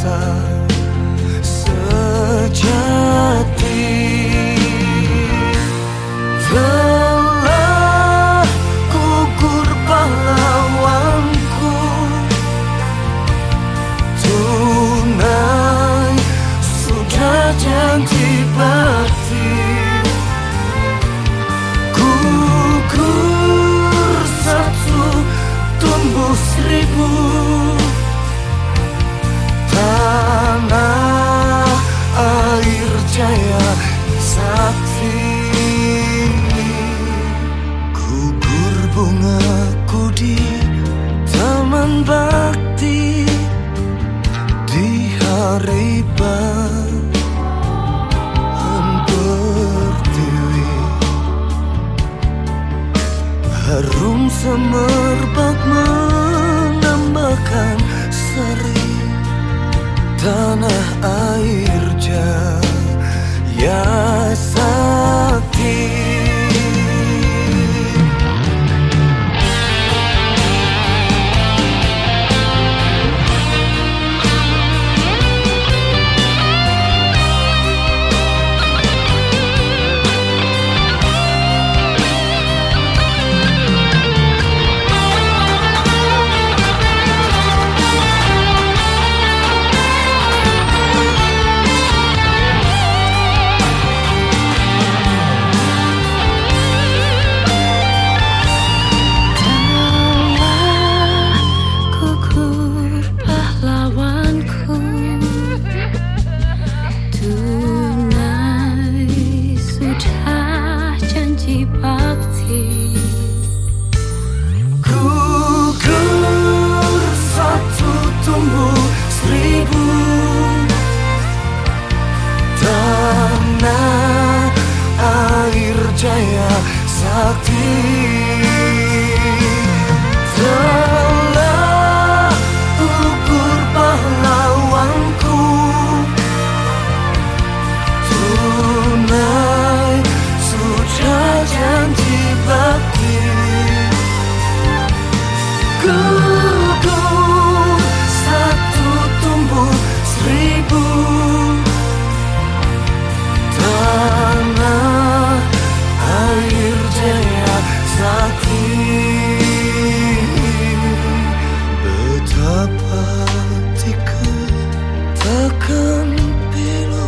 bangsa sejati. Telah gugur pahlawanku, tunai sudah janji bakti. Gugur satu, tumbuh seribu. Tanah air jaya sakti. Gugur bungaku di taman bakti di hari Bahan Pertiwi. Harum semerbak menambahkan seri tanah air jaya sakti. Gugur satu, tumbuh seribu. Tanah air jaya sakti. Telah gugur pahlawanku, tunai sudah janji bakti. Gugur satu, tumbuh seribu. Tanah air jaya sakti. Betapa hatiku takkan pilu,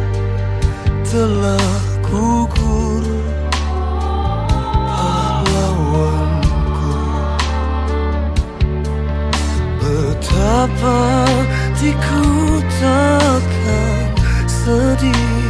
telah gugur pahlawanku. Betapa hatiku takkan sedih